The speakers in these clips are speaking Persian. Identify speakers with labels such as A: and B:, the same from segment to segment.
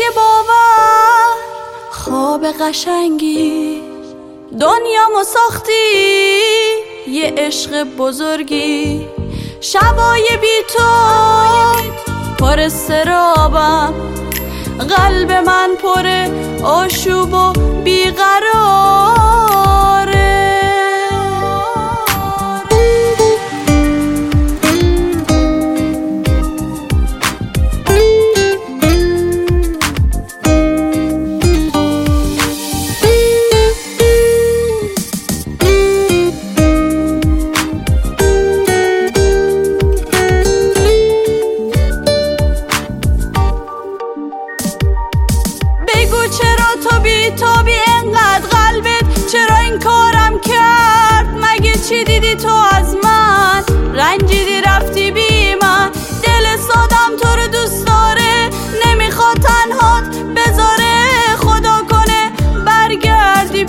A: باور خواب قشنگی دنیامو ساختی یه عشق بزرگی شبای بی تو پر استرابم قلب من پر آشوب و بیقراره تابی انقدر قلبت چرا این کارم کرد؟ مگه چی دیدی تو از من؟ رنجیدی رفتی بی من، دل سادم تو رو دوست داره، نمیخواد تنهات بذاره، خدا کنه برگردی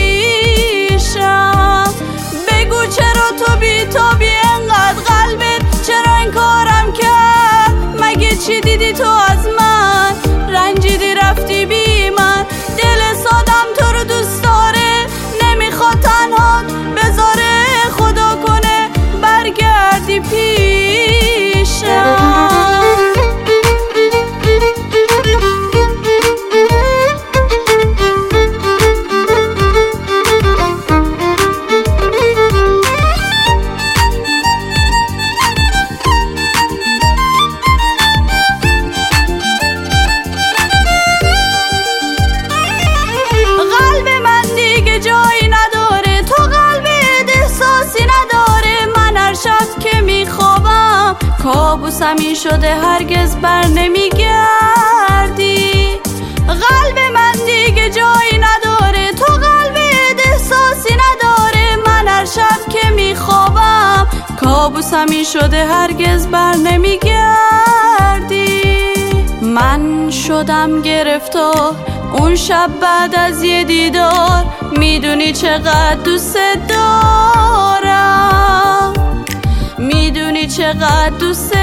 A: پیشم. بگو چرا تو بی تابی انقدر قلبت چرا این کارم کرد؟ مگه چی دیدی تو از من؟ رنجیدی رفتی بی من، دل سادم تو رو دوست داره، نمیخواد تنهات بذاره، خدا کنه برگردی پیشم. کابوسمی شده هرگز بر نمیگردی، قلب من دیگه جایی نداره، تو قلبت احساسی نداره، من هر شب که میخوابم کابوسمی شده هرگز بر نمیگردی. من شدم گرفتار اون شب بعد از یه دیدار، میدونی چقدر دوست دارم، میدونی چقدر دوست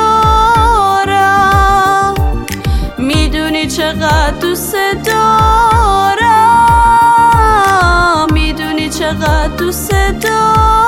A: دارم، میدونی چقدر دوست دارم، میدونی چقدر دوست دارم.